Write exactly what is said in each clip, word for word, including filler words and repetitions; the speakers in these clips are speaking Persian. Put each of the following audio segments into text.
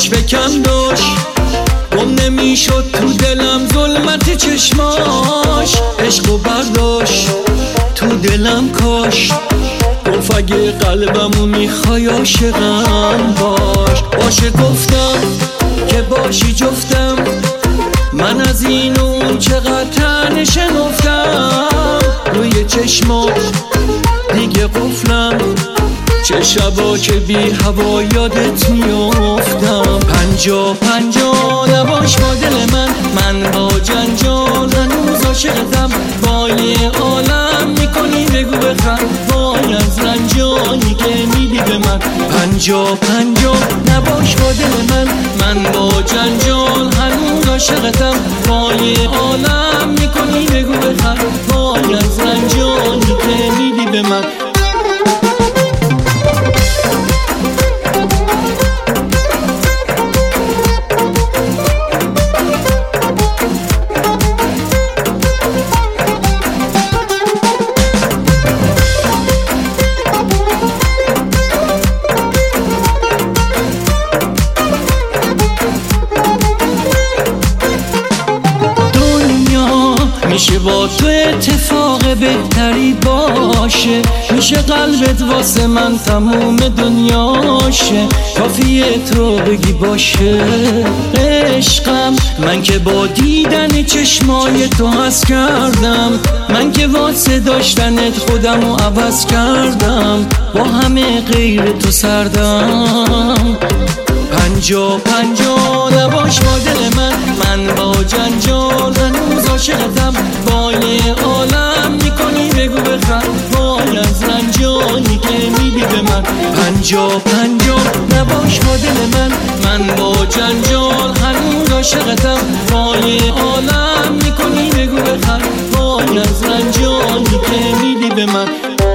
فکم داشت گم نمیشد تو دلم ظلمت چشماش، عشق و برداشت تو دلم کاش، گفت اگه قلبمو میخوای عاشقم باش. باشه گفتم که باشی جفتم، من از این و اون چقدر تنه شنفتم، روی چشمات دیگه قفلم، چه شبا که بی هوا یادت میافتم. پنجا پنجا نباش با دل من، من با جنجال هنوز عاشقتم، با یه عالم میکنی بگو بخند، وای از رنجانی که میدی به من. پنجا پنجا نباش با دل من، من با جنجال هنوز عاشقتم، با یه عالم میکنی بگو بخند، وای از رنجانی که میدی به من. میشه با تو اتفاق بهتری باشه، میشه قلبت واسه من تموم دنیاشه، کافیه تو بگی باشه عشقم. من که با دیدن چشمای تو حس کردم، من که واسه داشتنت خودمو عوض کردم، با همه غیر تو سردم. پنجا پنجا نباش با دل من، من با جنجال هنوز عاشقتم، با یه عالم میکنی بگو بخند، وای از رنجانی که میدی به من. پنجا پنجا نباش با دل من، من با جنجال هنوز عاشقتم، با یه عالم میکنی بگو بخند، وای از رنجانی که میدی به من.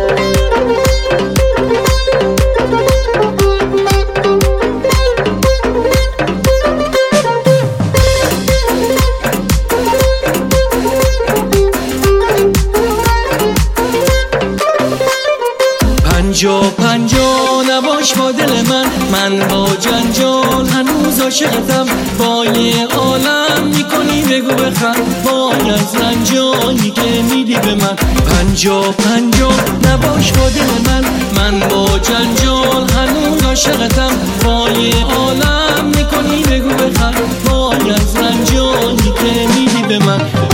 پنجا پنجا نباش با دل من، من با جنجال هنوز عاشقتم، با یه عالم میکنی بگو بخند، وای از رنجانی که میدی به من. پنجا پنجا نباش با دل من، من با جنجال هنوز عاشقتم، با یه عالم میکنی بگو بخند، وای از رنجانی که میدی به من.